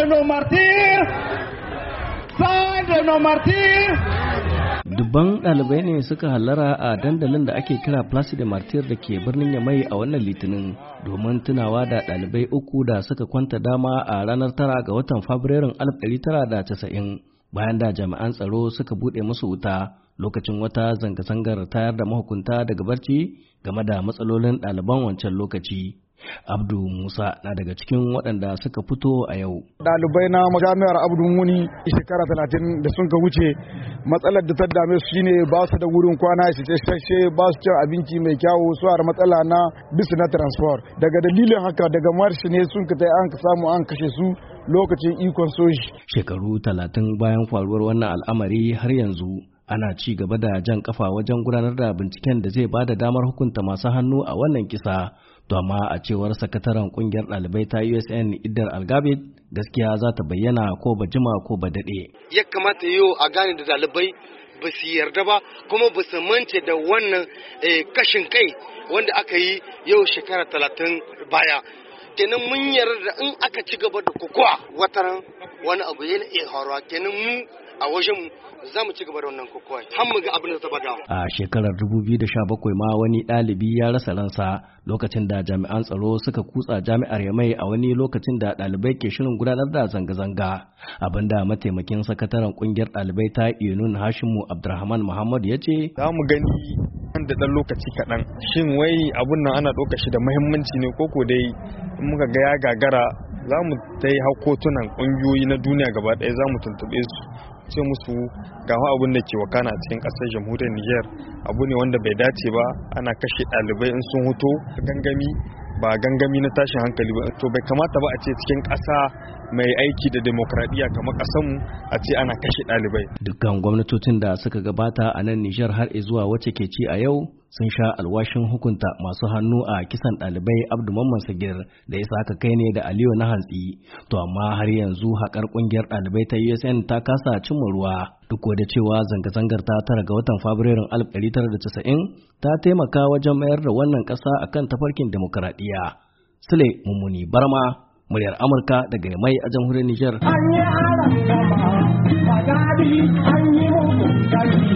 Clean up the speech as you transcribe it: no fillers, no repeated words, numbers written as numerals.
nos martyrs, sang de nos martyrs. Dubban ɗalibai ne suka hallara a dandalin da ake kira Place des Martyrs da ke birnin Yamai a wannan litinin domin tunawa da ɗalibai uku da suka kwanta dama a ranar 9 ga watan Fabrairun 1990 bayan da jami'an tsaro suka buɗe musu wuta lokacin wata zanga-zangar tayar da mahukunta daga barci game da matsalolin ɗaliban wancan lokaci. Abdu Musa na daga cikin waɗanda suka fito a yau. Ɗalibai na majami'ar Abdu Muni shekara 30 da sun ka wuce matsalar da ta dame su shine ba su da wurin kwana isasshe, ba su cin abinci mai kyawu, su har matsala na bisu na transport. Daga dalilin haka daga marshi ne sun ka an ka samu an kashe su lokacin ikon soji. Shekaru 30 bayan faruwar wannan al'amari har yanzu ana ci gaba da jan kafa wajen gudanar da binciken da zai ba da damar hukunta masu hannu a wannan kisa. To amma a cewar sakataren kungiyar ɗalibai ta USN Idar Algabit gaskiya za ta bayyana ko ba jima ko ba daɗe. Ya kamata yau a gane da ɗalibai ba su yarda ba kuma ba su mance da wannan kashin kai wanda aka yi yau shekara 30 baya. Kenan mun yarda in aka ci gaba da kokowa wataran wani abu yana iya faruwa kenan mu a wajen za mu ci gaba da wannan kokowa har mu ga abin da ta bada. A shekarar 2017 ma wani ɗalibi ya rasa ransa lokacin da jami'an tsaro suka kutsa jami'ar Yamai a wani lokacin da ɗalibai ke shirin gudanar da zanga-zanga. Abinda mataimakin sakataren kungiyar ɗalibai ta Yunun Hashimu Abdurrahman Muhammad ya ce. Za mu gani da ɗan lokaci kaɗan. Shin wai abun nan ana ɗauka shi da muhimmanci ne koko dai in muka ga ya gagara za mu ta yi hakotunan ƙungiyoyi na duniya gaba ɗaya za mu tuntuɓe su ce musu ga abin da ke wakana a cikin ƙasar jamhuriyar Niger abu ne wanda bai dace ba, ana kashe ɗalibai in sun huto gangami ba gangami na tashin hankali ba, to bai kamata ba a ce cikin ƙasa mai aiki da demokradiyya kamar ƙasarmu a ce ana kashe ɗalibai. Dukkan gwamnatocin da suka gabata a nan Niger har zuwa wacce ke ci a yau sun sha alwashin hukunta masu hannu a kisan ɗalibai Abdu Mamman Sagir da ya saka kai ne da Aliyu na hantsi. To amma har yanzu haƙar ƙungiyar ɗalibai ta USN ta kasa cimma ruwa duk da cewa zanga-zangar ta 9 ga watan Fabrairun 1990 ta taimaka wajen mayar da wannan ƙasa akan tafarkin demokaradiyya. Sule Mummuni Barma, muryar Amurka daga Yamai a jamhuriyar Nijar.